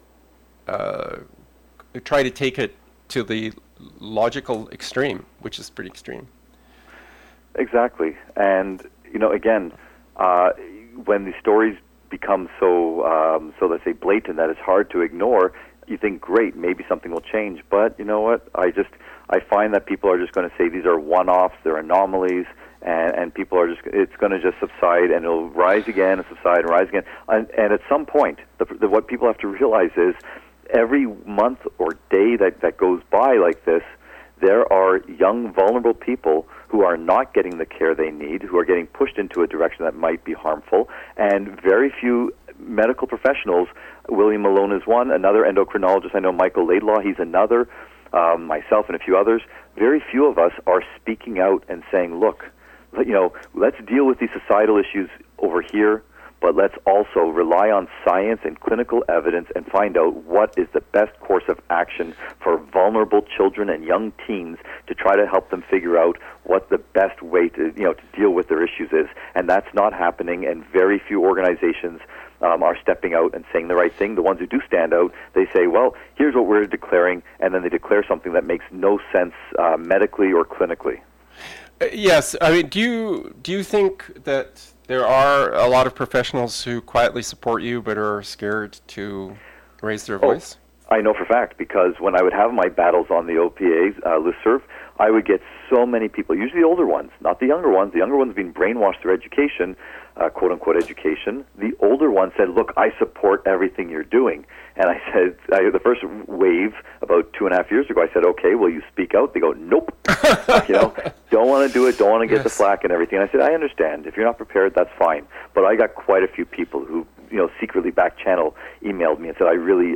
try to take it to the logical extreme, which is pretty extreme. Exactly. And, again, when the stories become so let's say blatant that it's hard to ignore, you think, great, maybe something will change. But you know what? I find that people are just going to say these are one-offs, they're anomalies, and people are it's going to just subside, and it'll rise again and subside and rise again. And at some point, what people have to realize is every month or day that goes by like this, there are young, vulnerable people who are not getting the care they need, who are getting pushed into a direction that might be harmful, and very few medical professionals, William Malone is one, another endocrinologist, I know Michael Laidlaw, he's another, myself and a few others, very few of us are speaking out and saying, look, let's deal with these societal issues over here, but let's also rely on science and clinical evidence and find out what is the best course of action for vulnerable children and young teens to try to help them figure out what the best way to deal with their issues is. And that's not happening, and very few organizations are stepping out and saying the right thing. The ones who do stand out, they say, well, here's what we're declaring, and then they declare something that makes no sense medically or clinically. Yes. I mean, do you think that there are a lot of professionals who quietly support you but are scared to raise their voice? I know for a fact, because when I would have my battles on the OPA listserv, I would get so many people, usually the older ones, not the younger ones. The younger ones being brainwashed through education, quote-unquote education. The older ones said, look, I support everything you're doing. And I said, the first wave about 2.5 years ago, I said, okay, will you speak out? They go, nope. Don't want to do it, don't want to get the flack and everything. And I said, I understand. If you're not prepared, that's fine. But I got quite a few people who secretly back channel emailed me and said, I really,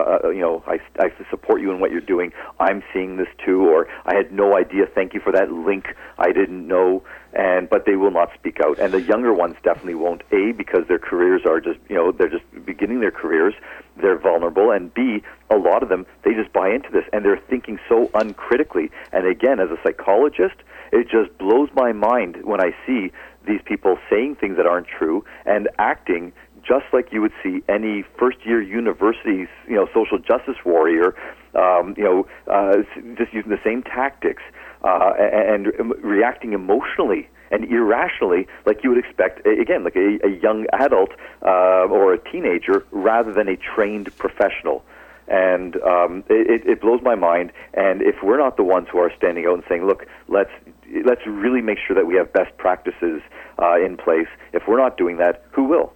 I support you in what you're doing. I'm seeing this too, or I had no idea. Thank you for that link. I didn't know. But they will not speak out. And the younger ones definitely won't, A, because their careers are just, they're just beginning their careers. They're vulnerable. And B, a lot of them, they just buy into this, and they're thinking so uncritically. And again, as a psychologist, it just blows my mind when I see these people saying things that aren't true and acting just like you would see any first-year university, social justice warrior, just using the same tactics and reacting emotionally and irrationally like you would expect, again, like a young adult or a teenager rather than a trained professional. And it blows my mind. And if we're not the ones who are standing out and saying, look, let's really make sure that we have best practices in place, if we're not doing that, who will?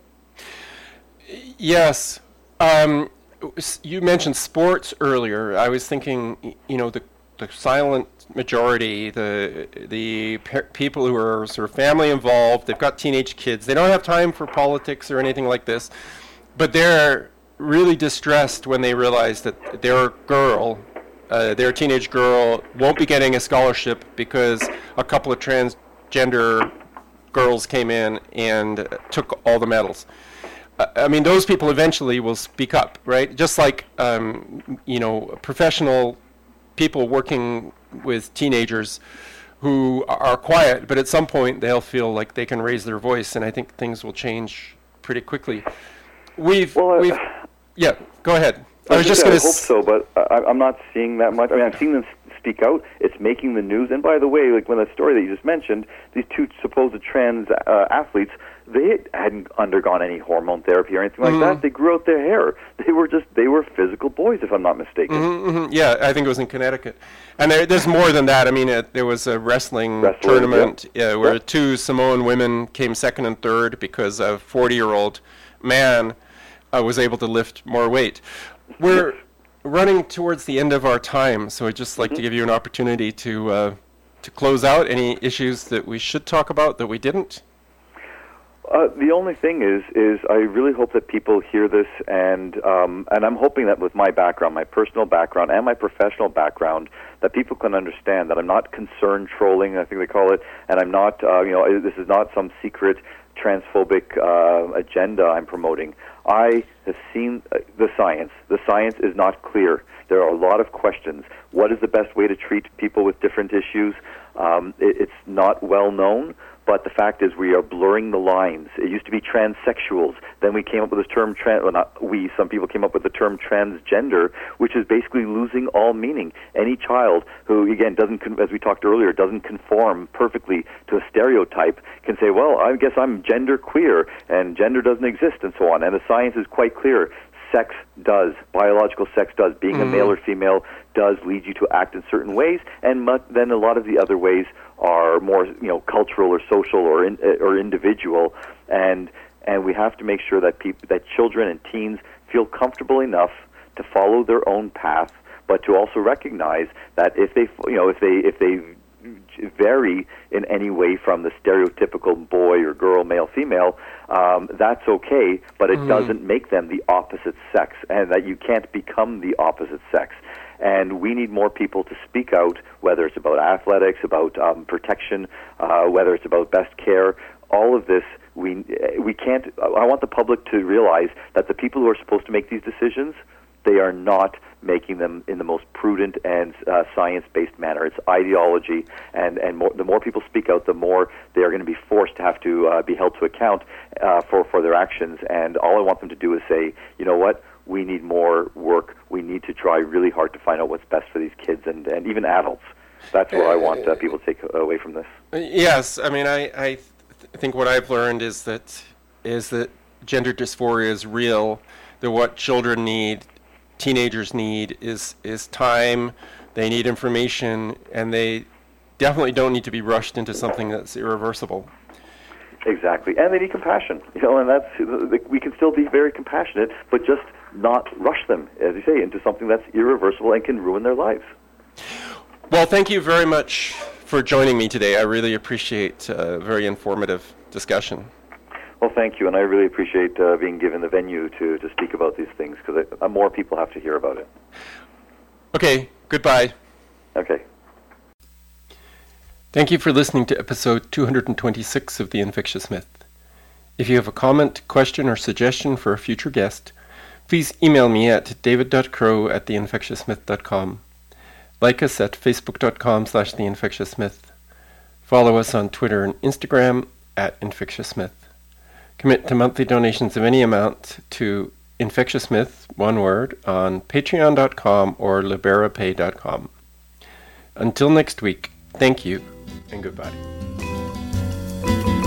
Yes. You mentioned sports earlier. I was thinking, the silent majority, the people who are sort of family involved, they've got teenage kids, they don't have time for politics or anything like this, but they're really distressed when they realize that their teenage girl won't be getting a scholarship because a couple of transgender girls came in and took all the medals. I mean, those people eventually will speak up, right? Just like, professional people working with teenagers who are quiet, but at some point they'll feel like they can raise their voice, and I think things will change pretty quickly. Yeah, go ahead. I was just going to hope so, but I'm not seeing that much. I mean, I've seen them speak out. It's making the news. And by the way, like when the story that you just mentioned, these two supposed trans athletes, they hadn't undergone any hormone therapy or anything like that. They grew out their hair. They were physical boys, if I'm not mistaken. Yeah, I think it was in Connecticut. And there's more than that. I mean, there was a wrestling tournament where two Samoan women came second and third because a 40-year-old man was able to lift more weight. We're running towards the end of our time, so I'd just like to give you an opportunity to close out any issues that we should talk about that we didn't. The only thing is I really hope that people hear this, and I'm hoping that with my background, my personal background, and my professional background, that people can understand that I'm not concern trolling, I think they call it, and I'm not, this is not some secret transphobic agenda I'm promoting. I have seen the science. The science is not clear. There are a lot of questions. What is the best way to treat people with different issues? It's not well known. But the fact is, we are blurring the lines. It used to be transsexuals. Then we came up with this term, some people came up with the term transgender, which is basically losing all meaning. Any child who, again, as we talked earlier, doesn't conform perfectly to a stereotype can say, well, I guess I'm gender queer, and gender doesn't exist, and so on. And the science is quite clear. Sex does. Biological sex does. Being a male or female does lead you to act in certain ways, and then a lot of the other ways are more, cultural or social or individual, and we have to make sure that that children and teens feel comfortable enough to follow their own path, but to also recognize that if they vary in any way from the stereotypical boy or girl, male, female, that's okay, but it doesn't make them the opposite sex, and that you can't become the opposite sex. And we need more people to speak out, whether it's about athletics, about protection, whether it's about best care. All of this, we can't. I want the public to realize that the people who are supposed to make these decisions, they are not making them in the most prudent and science-based manner. It's ideology, and the more people speak out, the more they are going to be forced to have to be held to account for their actions. And all I want them to do is say, you know what? We need more work. We need to try really hard to find out what's best for these kids and even adults. That's what I want people to take away from this. Yes, I mean, I think what I've learned is that gender dysphoria is real. That what children need, teenagers need, is time. They need information, and they definitely don't need to be rushed into something that's irreversible. Exactly, and they need compassion. And that's we can still be very compassionate, but just not rush them, as you say, into something that's irreversible and can ruin their lives. Well, thank you very much for joining me today. I really appreciate a very informative discussion. Well, thank you, and I really appreciate being given the venue to speak about these things, because more people have to hear about it. Okay, goodbye. Okay. Thank you for listening to episode 226 of The Infectious Myth. If you have a comment, question, or suggestion for a future guest, please email me at david.crow@theinfectiousmyth.com. Like us at facebook.com/theinfectiousmyth. Follow us on Twitter and Instagram @infectiousmyth. Commit to monthly donations of any amount to Infectious Myth, one word, on patreon.com or liberapay.com. Until next week, thank you and goodbye.